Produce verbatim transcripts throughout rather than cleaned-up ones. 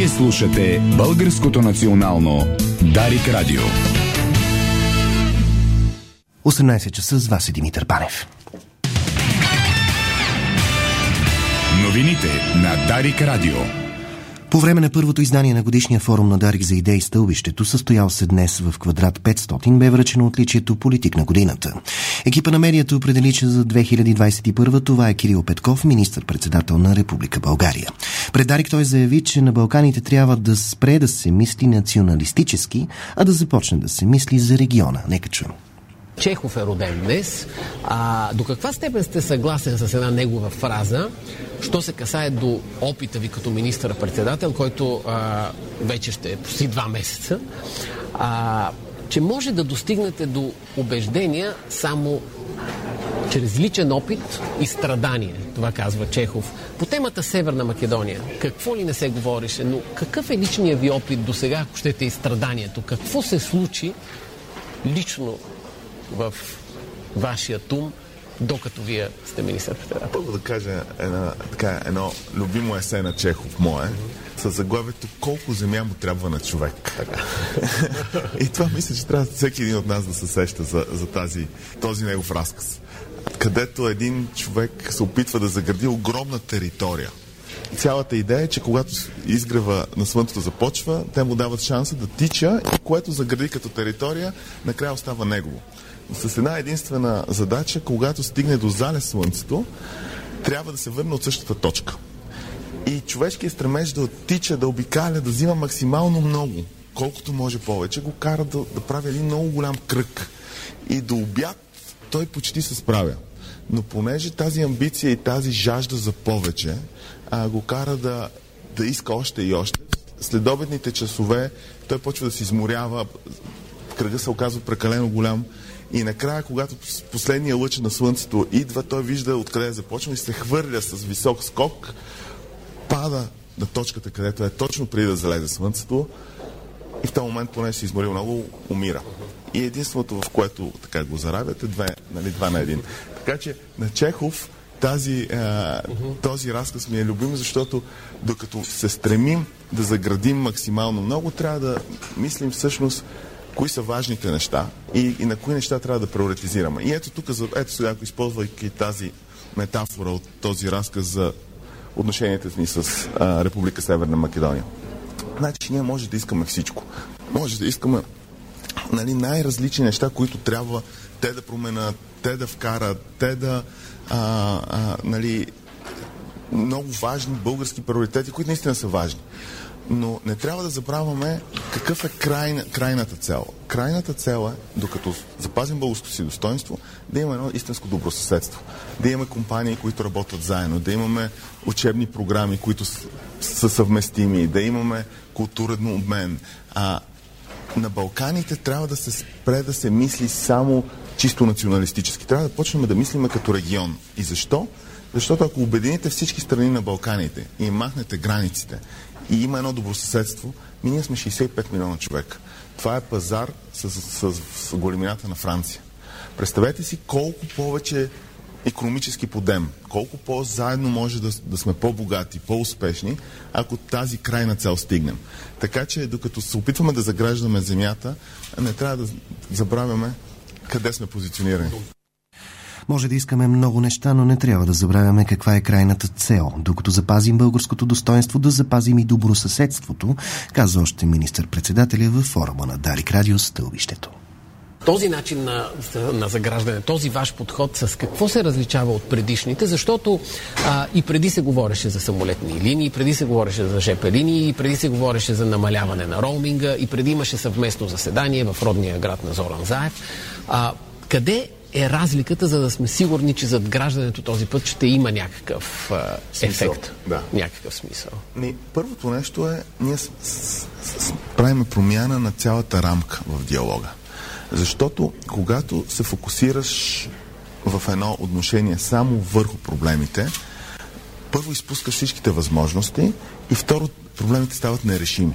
Вие слушате Българското национално Дарик Радио. осемнайсет часа, с вас е Димитър Панев. Новините на Дарик Радио. По време на първото издание на годишния форум на Дарик за идеи стълбището, състоял се днес в Квадрат петстотин, бе връчено отличието Политик на годината. Екипа на медията определи, че за две хиляди двадесет и първа това е Кирил Петков, министър-председател на Република България. Пред Дарик той заяви, че на Балканите трябва да спре да се мисли националистически, а да започне да се мисли за региона. Нека чуем. Чехов е роден днес. А, до каква степен сте съгласен с една негова фраза, що се касае до опита ви като министър-председател, който а, вече ще е почти два месеца, а, че може да достигнете до убеждения само чрез личен опит и страдание, това казва Чехов. По темата Северна Македония, какво ли не се говореше, но какъв е личният ви опит до сега, ако щете и страданието? Какво се случи лично в вашия ум, докато вие сте министър-председател? Първо да кажа една, така, едно любимо есе на Чехов мое, mm-hmm. с заглавието "Колко земя му трябва на човек". Така. И това мисля, че трябва всеки един от нас да се сеща за, за тази, този негов разказ. Където един човек се опитва да загради огромна територия. Цялата идея е, че когато изгрева на Слънцето започва, те му дават шанса да тича и което загради като територия, накрая остава негово. С една единствена задача, когато стигне до залез Слънцето, трябва да се върне от същата точка. И човешкият стремеж да тича, да обикаля, да взима максимално много, колкото може повече, го кара да, да прави един много голям кръг. И до обяд той почти се справя. Но понеже тази амбиция и тази жажда за повече а, го кара да, да иска още и още, след обедните часове той почва да се изморява, кръга се оказва прекалено голям и накрая, когато последния лъч на Слънцето идва, той вижда откъде е започва и се хвърля с висок скок, пада на точката, където е точно преди да залезе Слънцето и в този момент, поне се изморил много, умира. И единственото, в което така го заравят, е две, нали, два на един. Така че на Чехов тази, а, този разказ ми е любим, защото докато се стремим да заградим максимално много, трябва да мислим всъщност кои са важните неща и, и на кои неща трябва да приоритизираме. И ето тук, ето сега, ако използвайки тази метафора от този разказ за отношенията ни с а, Република Северна Македония. Значи ние може да искаме всичко. Може да искаме, нали, най-различни неща, които трябва те да променят, те да вкарат, те да а, а, нали, много важни български приоритети, които наистина са важни. Но не трябва да забравяме какъв е край, крайната цел. Крайната цел е, докато запазим българското си достоинство, да имаме едно истинско добросъседство. Да имаме компании, които работят заедно, да имаме учебни програми, които са съвместими, да имаме културен обмен. А на Балканите трябва да се спре да се мисли само чисто националистически. Трябва да почнем да мислиме като регион. И защо? Защото ако обедините всички страни на Балканите и махнете границите и има едно добросъседство, ми ние сме шейсет и пет милиона човека. Това е пазар с, с, с, с големината на Франция. Представете си колко повече икономически подем, колко по-заедно може да, да сме по-богати, по-успешни, ако тази крайна цел стигнем. Така че, докато се опитваме да заграждаме земята, не трябва да забравяме къде сме позиционирани. Може да искаме много неща, но не трябва да забравяме каква е крайната цел. Докато запазим българското достоинство, да запазим и добросъседството, каза още министър-председателя във форума на Дарик Радио "Стълбището". Този начин на, на заграждане, този ваш подход с какво се различава от предишните? Защото а, и преди се говореше за самолетни линии, и преди се говореше за ЖП линии, и преди се говореше за намаляване на роуминга, и преди имаше съвместно заседание в родния град на Зоран Заев. А, къде е разликата, за да сме сигурни, че зад граждането този път ще има някакъв а, ефект? Да. Някакъв смисъл. Ни, първото нещо е, ние с, с, с, правим промяна на цялата рамка в диалога. Защото когато се фокусираш в едно отношение само върху проблемите, първо изпускаш всичките възможности и второ, проблемите стават нерешими.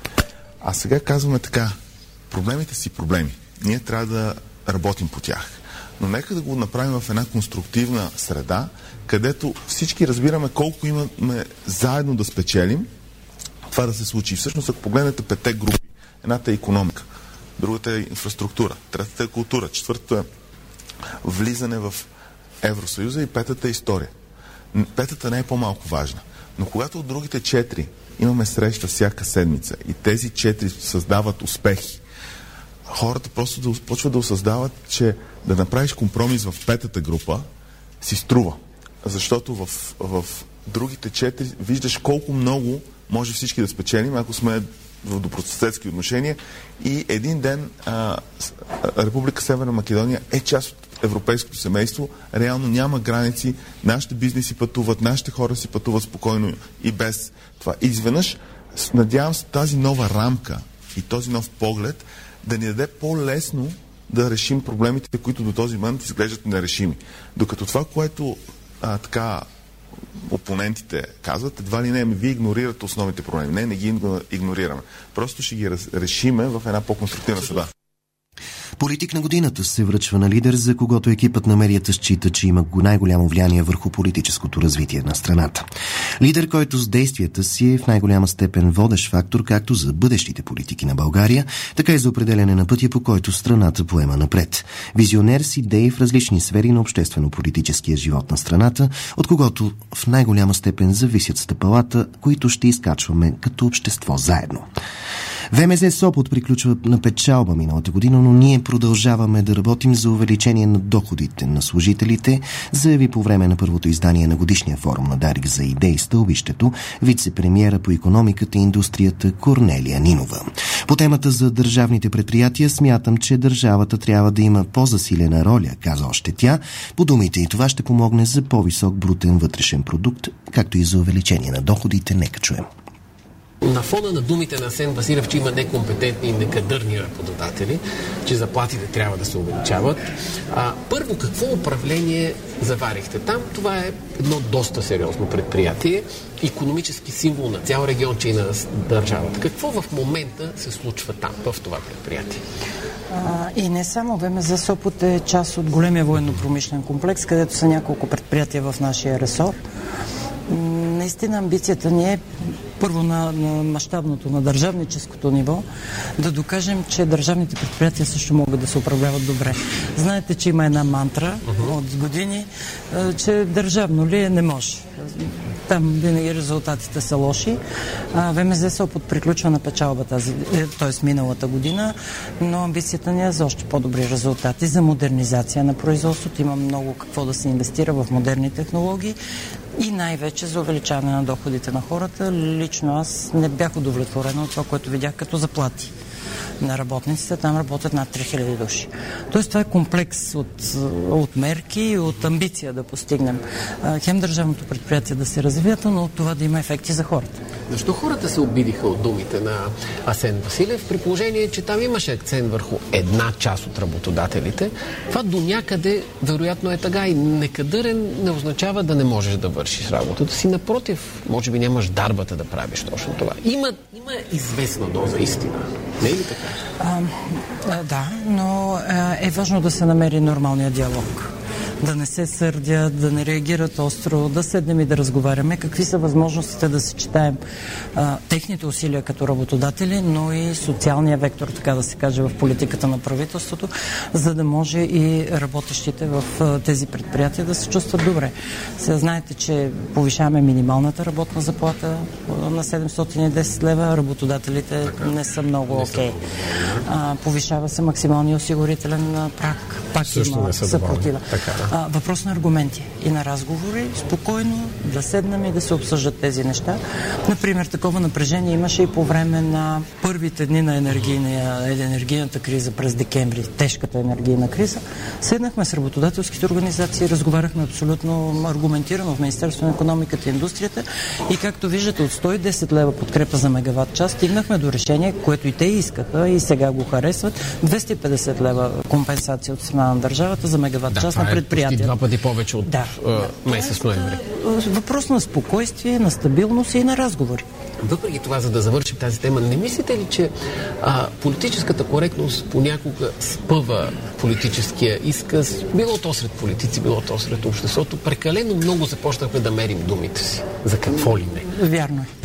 А сега казваме така, проблемите си проблеми. Ние трябва да работим по тях. Но нека да го направим в една конструктивна среда, където всички разбираме колко имаме заедно да спечелим. Това това да се случи. Всъщност, ако погледнете петте групи, едната е икономика, другата е инфраструктура, третата е култура, четвъртата е влизане в Евросъюза и петата е история. Петата не е по-малко важна. Но когато от другите четири имаме среща всяка седмица и тези четири създават успехи, хората просто да почват да осъзнават, че да направиш компромис в петата група си струва. Защото в, в другите четири виждаш колко много може всички да спечелим, ако сме в добросъседски отношения. И един ден а, Република Северна Македония е част от европейското семейство, реално няма граници, нашите бизнеси пътуват, нашите хора си пътуват спокойно и без това. И изведнъж, надявам се, тази нова рамка и този нов поглед да ни даде по-лесно да решим проблемите, които до този момент изглеждат нерешими. Докато това, което а, така опонентите казват, едва ли не, вие игнорирате основните проблеми. Не, не ги игнорираме. Просто ще ги решиме в една по-конструктивна среда. Политик на годината се връчва на лидер, за когото екипът на медията счита, че има най-голямо влияние върху политическото развитие на страната. Лидер, който с действията си е в най-голяма степен водещ фактор както за бъдещите политики на България, така и за определяне на пътя, по който страната поема напред. Визионер с идеи в различни сфери на обществено-политическия живот на страната, от когото в най-голяма степен зависят стъпалата, които ще изкачваме като общество заедно. ВМЗ Сопот приключва на печалба миналата година, но ние продължаваме да работим за увеличение на доходите на служителите, заяви по време на първото издание на годишния форум на Дарик за идеи стълбището вице-премиера по икономиката и индустрията Корнелия Нинова. По темата за държавните предприятия смятам, че държавата трябва да има по-засилена роля, каза още тя. По думите и това ще помогне за по-висок брутен вътрешен продукт, както и за увеличение на доходите. Нека чуем. На фона на думите на Асен Василев, че има некомпетентни и некадърни работодатели, че заплатите трябва да се увеличават. А, първо, какво управление заварихте там? Това е едно доста сериозно предприятие, икономически символ на цял регион, че и на държавата. Какво в момента се случва там, в това предприятие? А, и не само. ВМЗ Сопот е част от големия военно-промишлен комплекс, където са няколко предприятия в нашия ресор. Наистина амбицията ни е първо на, на мащабното, на държавническото ниво, да докажем, че държавните предприятия също могат да се управляват добре. Знаете, че има една мантра uh-huh. от години, че държавно ли е, не може. Там винаги резултатите са лоши. ВМЗ Сопот приключва на печалба тази, т.е. миналата година, но амбицията ни е за още по-добри резултати, за модернизация на производството. Има много какво да се инвестира в модерни технологии и най-вече за увеличаване на доходите на хората. Лично аз не бях удовлетворена от това, което видях като заплати на работниците. Там работят над три хиляди души. Тоест това е комплекс от, от мерки и от амбиция да постигнем хем държавното предприятие да се развият, но от това да има ефекти за хората. Защо хората се обидиха от думите на Асен Василев, при положение, че там имаше акцент върху една част от работодателите? Това до някъде вероятно е тъга и некадърен не означава да не можеш да вършиш работата си. Напротив, може би нямаш дарбата да правиш точно това. Има, има известна доза истина. Не е ли така? А, а, да, но а, е важно да се намери нормалния диалог. Да не се сърдят, да не реагират остро, да седнем и да разговаряме какви са възможностите да съчетаем а, техните усилия като работодатели, но и социалния вектор, така да се каже, в политиката на правителството, за да може и работещите в а, тези предприятия да се чувстват добре. Сега знаете, че повишаваме минималната работна заплата на седемстотин и десет лева, работодателите така, не са много окей. Okay. Повишава се максималния осигурителен праг, пак също има съпротива. А, въпрос на аргументи и на разговори, спокойно да седнем и да се обсъждат тези неща. Например, такова напрежение имаше и по време на първите дни на енергийната криза през декември, тежката енергийна криза. Седнахме с работодателските организации, разговаряхме абсолютно аргументирано в Министерството на икономиката и индустрията и както виждате от сто и десет лева подкрепа за мегаватт час, стигнахме до решение, което и те искаха и сега го харесват, двеста и петдесет лева компенсация от страна на държавата за мегаватт час да, на предприятия. И два пъти повече от да, uh, месец ноември. Въпрос на спокойствие, на стабилност и на разговори. Въпреки това, за да завършим тази тема, не мислите ли, че а, политическата коректност понякога спъва политическия изказ, било то сред политици, било то сред обществото? Прекалено много започнахме да мерим думите си. За какво ли не? Вярно е.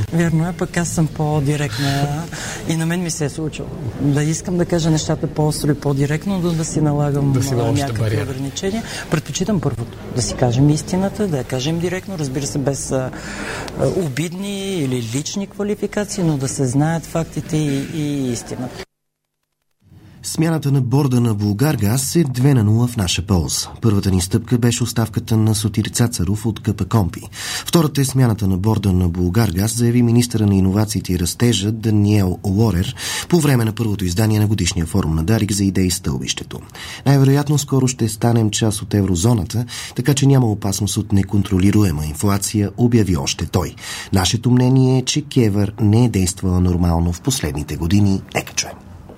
Верно е, пък аз съм по-директна и на мен ми се е случило. Да искам да кажа нещата по-остро и по-директно, да, да си налагам да си някакви бариера. Ограничения. Предпочитам първото. Да си кажем истината, да я кажем директно, разбира се, без а, обидни или лични квалификации, но да се знаят фактите и, и истината. Смяната на борда на Булгаргаз е две на нула в наша полза. Първата ни стъпка беше оставката на Сотир Цацаров от КПКОНПИ. Втората е смяната на борда на Булгаргаз, заяви министъра на иновациите и растежа Даниел Лорер по време на първото издание на годишния форум на Дарик за идеи стълбището. Най-вероятно скоро ще станем част от еврозоната, така че няма опасност от неконтролируема инфлация, обяви още той. Нашето мнение е, че КЕВР не е действала нормално в последните години. Нека чуем.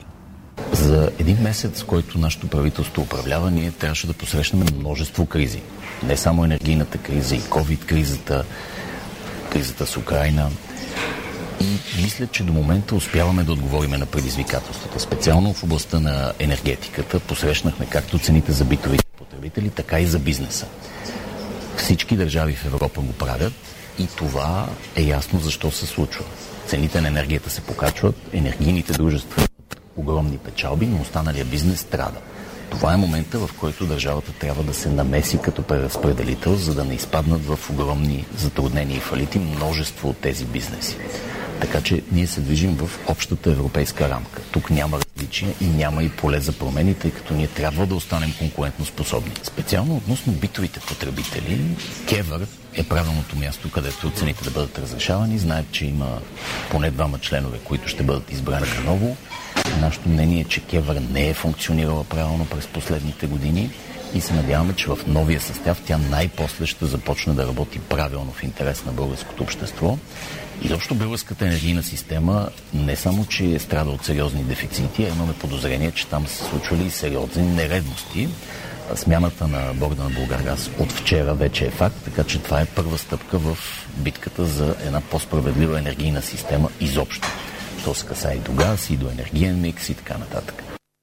За един месец, в който нашето правителство управлява, ние трябваше да посрещнем множество кризи. Не само енергийната криза, и ковид-кризата, кризата с Украйна. И мисля, че до момента успяваме да отговорим на предизвикателствата. Специално в областта на енергетиката посрещнахме както цените за битовите потребители, така и за бизнеса. Всички държави в Европа го правят и това е ясно защо се случва. Цените на енергията се покачват, енергийните дружества огромни печалби, но останалия бизнес страда. Това е момента, в който държавата трябва да се намеси като преразпределител, за да не изпаднат в огромни затруднения и фалити множество от тези бизнеси. Така че ние се движим в общата европейска рамка. Тук няма различия и няма и поле за промени, тъй като ние трябва да останем конкурентно способни. Специално относно битовите потребители, КЕВР е правилното място, където цените да бъдат разрешавани. Знаят, че има поне двама членове, които ще бъдат избрани наново. Нашето мнение е, че КЕВР не е функционирала правилно през последните години и се надяваме, че в новия състав тя най-после ще започне да работи правилно в интерес на българското общество. И защо българската енергийна система не само, че е страда от сериозни дефицити, а имаме подозрение, че там се случвали и сериозни нередности. Смяната на борда на Булгаргаз от вчера вече е факт, така че това е първа стъпка в битката за една по-справедлива енергийна система изобщо. То се касае и до газ, и до енергиен микс и така нататък.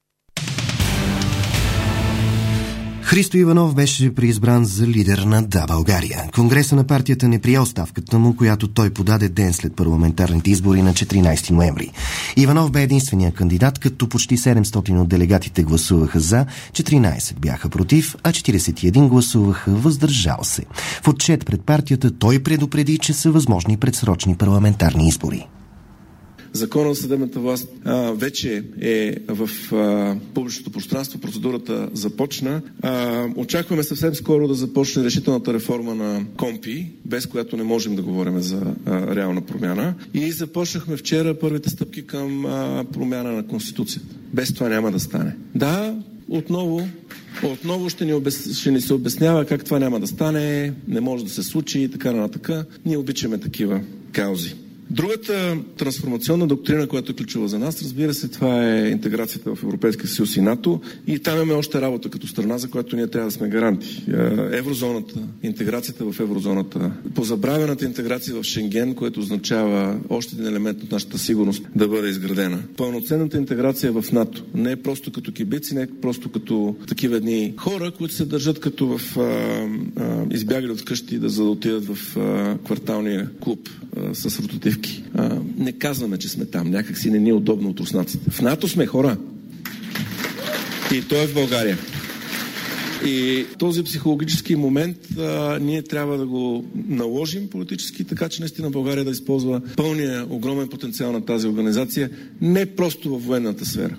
Христо Иванов беше преизбран за лидер на Да, България. Конгреса на партията не прие оставката му, която той подаде ден след парламентарните избори на четиринайсети ноември. Иванов бе единствения кандидат, като почти седемстотин от делегатите гласуваха за, четиринайсет бяха против, а четирийсет и един гласуваха въздържал се. В отчет пред партията той предупреди, че са възможни предсрочни парламентарни избори. Законът за съдебната власт а, вече е в а, публичното пространство, процедурата започна. А, очакваме съвсем скоро да започне решителната реформа на КОНПИ, без която не можем да говорим за а, реална промяна. И започнахме вчера първите стъпки към а, промяна на Конституцията. Без това няма да стане. Да, отново, отново ще ни, обяс... ще ни се обяснява как това няма да стане, не може да се случи и така нататък. Ние обичаме такива каузи. Другата трансформационна доктрина, която е ключова за нас, разбира се, това е интеграцията в Европейския съюз и НАТО. И там имаме още работа като страна, за която ние трябва да сме гаранти. Еврозоната, интеграцията в еврозоната, позабравената интеграция в Шенген, което означава още един елемент от нашата сигурност да бъде изградена. Пълноценната интеграция в НАТО. Не е просто като кибици, не е просто като такива едни хора, които се държат като в а, а, избягали от къщи да, за да отидат в а, кварталния клуб а, с ротативки. А, не казваме, че сме там. Някак си не ни е удобно от руснаците. В НАТО сме хора. И то е в България. И този психологически момент а, ние трябва да го наложим политически, така че наистина България да използва пълния огромен потенциал на тази организация, не просто във военната сфера.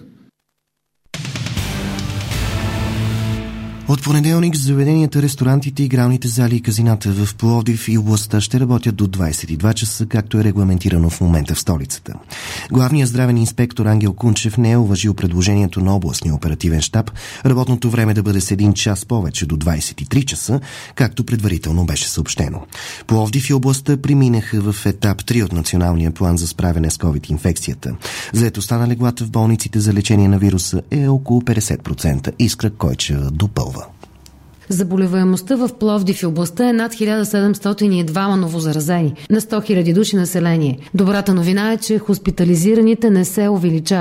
От понеделник заведенията, ресторантите, игралните зали и казината в Пловдив и областта ще работят до двайсет и два часа, както е регламентирано в момента в столицата. Главният здравен инспектор Ангел Кунчев не е уважил предложението на областния оперативен щаб работното време да бъде с един час повече до двайсет и три часа, както предварително беше съобщено. Пловдив и областта преминаха в етап три от националния план за справяне с ковид-инфекцията. Заетостта на леглата в болниците за лечение на вируса е около петдесет процента. Искра Койчева допълва. Заболеваемостта в Пловдив и областта е над хиляда седемстотин и два новозаразени на сто хиляди души население. Добрата новина е, че хоспитализираните не се увеличават.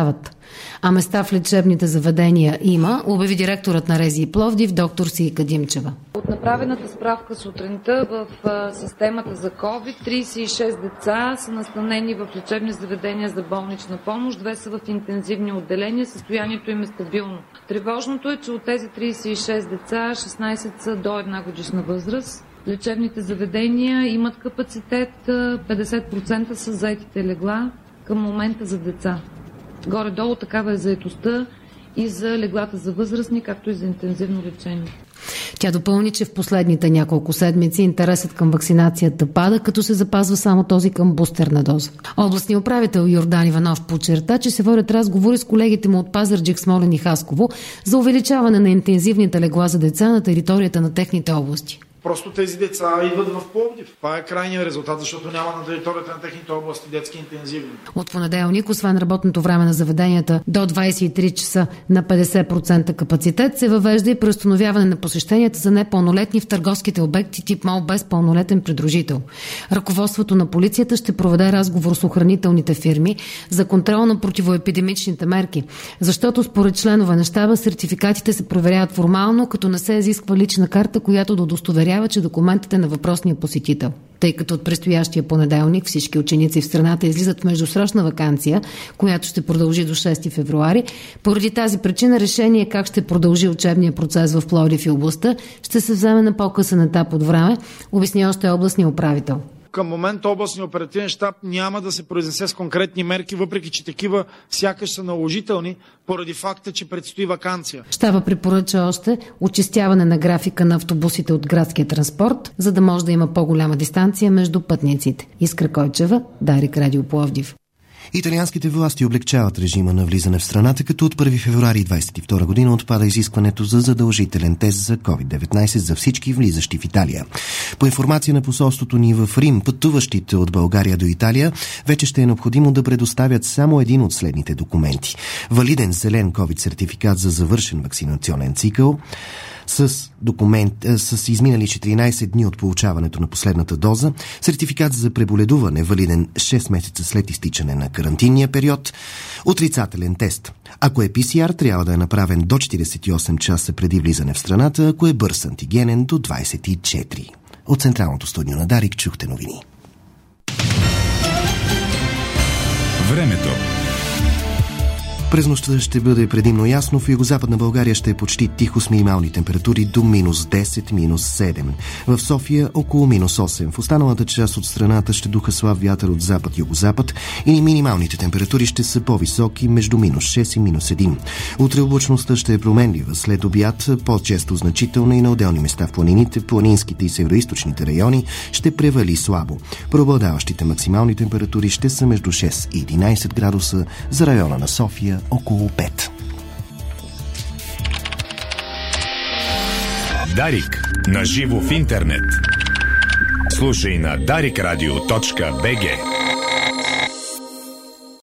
А места в лечебните заведения има, обяви директорът на РЗИ Пловдив, доктор Сийка Димчева. От направената справка сутринта в системата за COVID, трийсет и шест деца са настанени в лечебни заведения за болнична помощ, две са в интензивни отделения, състоянието им е стабилно. Тревожното е, че от тези трийсет и шест деца, шестнайсет са до една годишна възраст. Лечебните заведения имат капацитет, петдесет процента са заетите легла към момента за деца. Горе-долу такава е заетостта и за леглата за възрастни, както и за интензивно лечение. Тя допълни, че в последните няколко седмици интересът към вакцинацията пада, като се запазва само този към бустерна доза. Областният управител Йордан Иванов подчерта, че се водят разговори с колегите му от Пазарджик, Смолян и Хасково за увеличаване на интензивните легла за деца на територията на техните области. Просто тези деца идват в Пловдив. Това е крайният резултат, защото няма на територията на техните области детски интензивни. От понеделник, освен работното време на заведенията до двайсет и три часа на петдесет процента капацитет, се въвежда и преустановяване на посещенията за непълнолетни в търговските обекти тип мол без пълнолетен придружител. Ръководството на полицията ще проведе разговор с охранителните фирми за контрол на противоепидемичните мерки, защото според членове на щаба сертификатите се проверяват формално, като не се изисква лична карта, която да удостоверява, че документът е на въпросния посетител. Тъй като от предстоящия понеделник всички ученици в страната излизат в междусрочна ваканция, която ще продължи до шести февруари, поради тази причина решение как ще продължи учебния процес в Пловдив и областта ще се вземе на по-късен етап от време, обясни още областния управител. Към момента областния оперативен щаб няма да се произнесе с конкретни мерки, въпреки че такива сякаш са наложителни, поради факта, че предстои ваканция. Щаба препоръча още очистяване на графика на автобусите от градския транспорт, за да може да има по-голяма дистанция между пътниците. Искра Койчева, Дарик, Радио Пловдив. Италианските власти облегчават режима на влизане в страната, като от първи февруари двайсет и втора година отпада изискването за задължителен тест за ковид деветнайсет за всички влизащи в Италия. По информация на посолството ни в Рим, пътуващите от България до Италия вече ще е необходимо да предоставят само един от следните документи. Валиден зелен ковид сертификат за завършен вакцинационен цикъл, с документ, с изминали четиринайсет дни от получаването на последната доза, сертификат за преболедуване, валиден шест месеца след изтичане на карантинния период, отрицателен тест. Ако е пи си ар, трябва да е направен до четирийсет и осем часа преди влизане в страната, ако е бърз антигенен до двайсет и четири. От Централното студио на Дарик чухте новини. Времето. През нощта ще бъде предимно ясно. В югозападна България ще е почти тихо с минимални температури до минус десет, минус седем. В София около минус осем. В останалата част от страната ще духа слаб вятър от запад-югозапад и минималните температури ще са по-високи между минус шест и минус един. Утре облачността ще е променлива. След обяд по-често значителна и на отделни места в планините, планинските и североизточните райони ще превали слабо. Преобладаващите максимални температури ще са между шест и единайсет градуса, за района на София около пет. Дарик на живо в интернет. Слушай на дарик радио точка би джи.